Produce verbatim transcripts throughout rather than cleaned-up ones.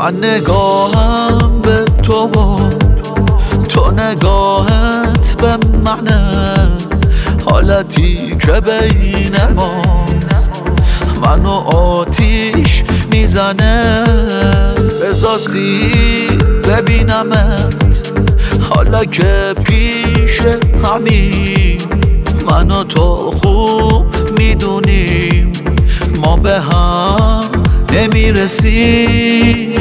من نگاهم به تو و تو نگاهت به منه، حالتی که بین ماست منو آتیش میزنه. بذار ببینمت حالا که پیش همین، من و تو خوب میدونیم ما به هم نمیرسیم.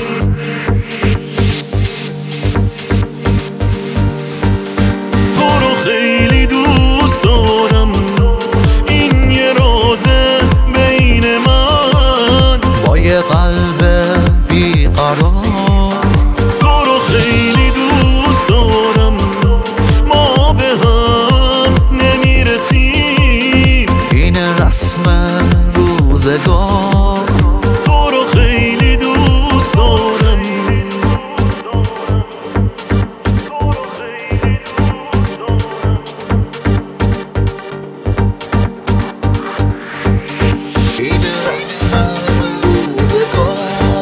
تو رو خیلی دوست دارم، این یه رازه بین من با یه قلب بیقرار. تو رو خیلی دوست دارم، ما به هم نمیرسیم. این رسم روزگار. تو رو خیلی دوست دارم، این رسم روزگار.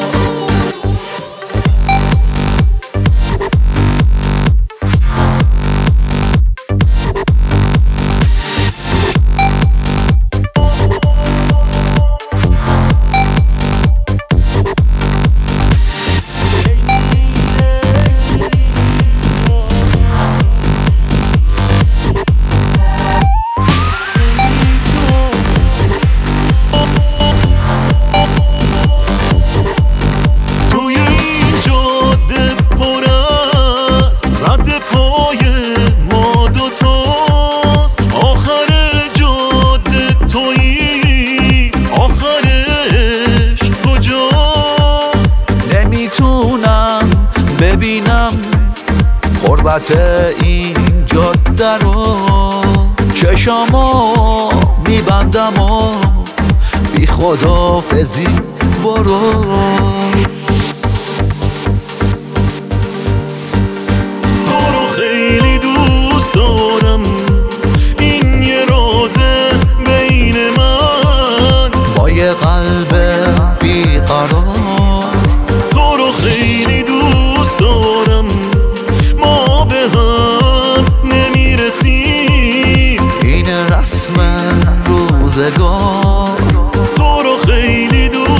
ببینم قربت این جاده رو، چشامو میبندم و بی خداحافظی برو. تو رو خیلی دوست دارم، این یه رازه بین من با یه قلب بیقرار. تو رو خیلی دوست دارم، ما به هم نمیرسیم. این رسم روزگار. تو رو خیلی دوست